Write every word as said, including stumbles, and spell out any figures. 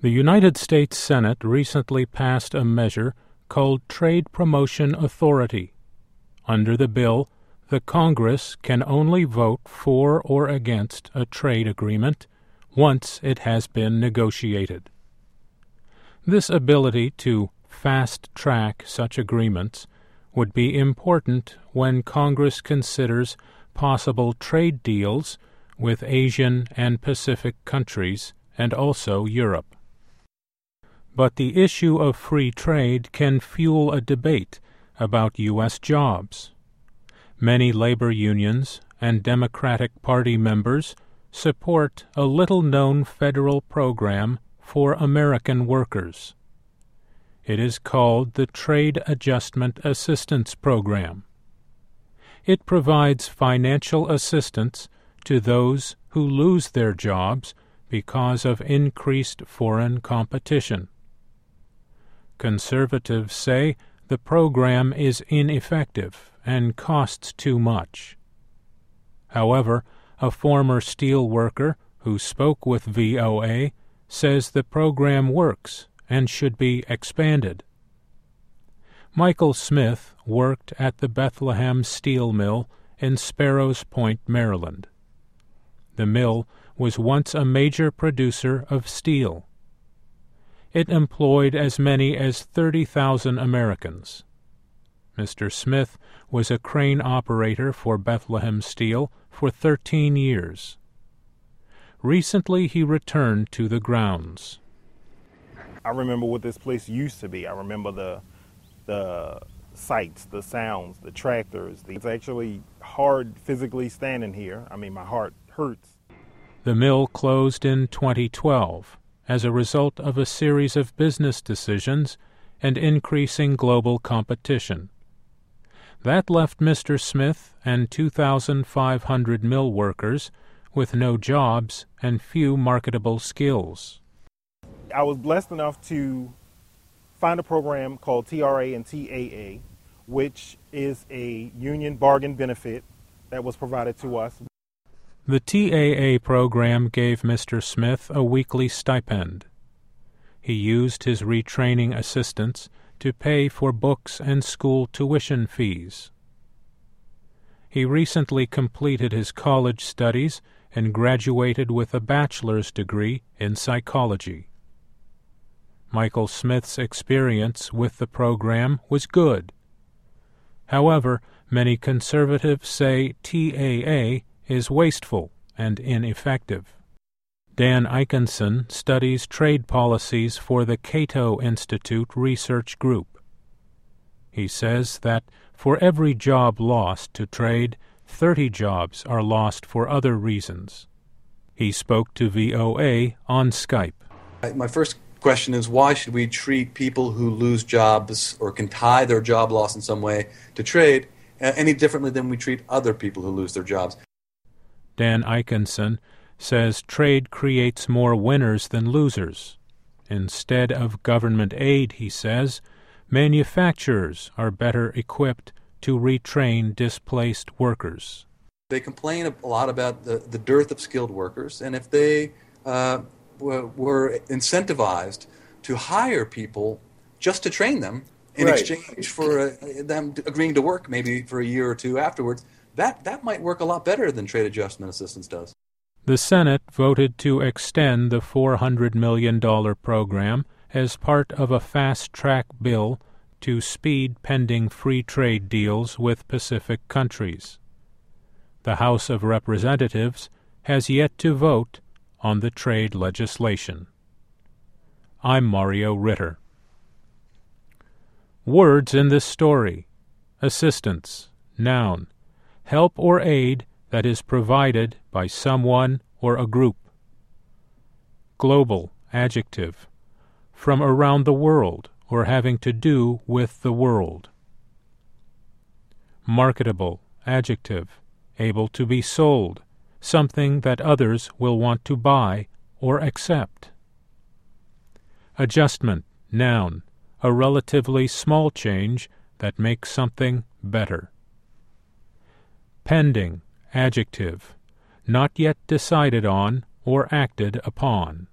The United States Senate recently passed a measure called Trade Promotion Authority. Under the bill, the Congress can only vote for or against a trade agreement once it has been negotiated. This ability to fast-track such agreements would be important when Congress considers possible trade deals with Asian and Pacific countries and also Europe. But the issue of free trade can fuel a debate about U S jobs. Many labor unions and Democratic Party members support a little-known federal program for American workers. It is called the Trade Adjustment Assistance Program. It provides financial assistance to those who lose their jobs because of increased foreign competition. Conservatives say the program is ineffective and costs too much. However, a former steel worker who spoke with V O A says the program works and should be expanded. Michael Smith worked at the Bethlehem Steel Mill in Sparrows Point, Maryland. The mill was once a major producer of steel. It employed as many as thirty thousand Americans. Mister Smith was a crane operator for Bethlehem Steel for thirteen years. Recently he returned to the grounds. I remember what this place used to be. I remember the the sights, the sounds, the tractors. It's actually hard physically standing here. I mean, my heart hurts. The mill closed in twenty twelve as a result of a series of business decisions and increasing global competition. That left Mister Smith and two thousand five hundred mill workers with no jobs and few marketable skills. I was blessed enough to find a program called T R A and T A A, which is a union bargain benefit that was provided to us. The T A A program gave Mister Smith a weekly stipend. He used his retraining assistance to pay for books and school tuition fees. He recently completed his college studies and graduated with a bachelor's degree in psychology. Michael Smith's experience with the program was good. However, many conservatives say T A A is wasteful and ineffective. Dan Ikenson studies trade policies for the Cato Institute Research Group. He says that for every job lost to trade, thirty jobs are lost for other reasons. He spoke to V O A on Skype. My first question is, why should we treat people who lose jobs or can tie their job loss in some way to trade uh, any differently than we treat other people who lose their jobs? Dan Ikenson says trade creates more winners than losers. Instead of government aid, he says, manufacturers are better equipped to retrain displaced workers. They complain a lot about the, the dearth of skilled workers, and if they uh, w- were incentivized to hire people just to train them in right. exchange for uh, them agreeing to work maybe for a year or two afterwards, that, that might work a lot better than trade adjustment assistance does. The Senate voted to extend the four hundred million dollars program as part of a fast-track bill to speed pending free trade deals with Pacific countries. The House of Representatives has yet to vote on the trade legislation. I'm Mario Ritter. Words in this story: assistance, noun, help or aid that is provided by someone or a group. Global, adjective, from around the world or having to do with the world. Marketable, adjective, able to be sold, something that others will want to buy or accept. Adjustment, noun, a relatively small change that makes something better. Pending, adjective, not yet decided on or acted upon.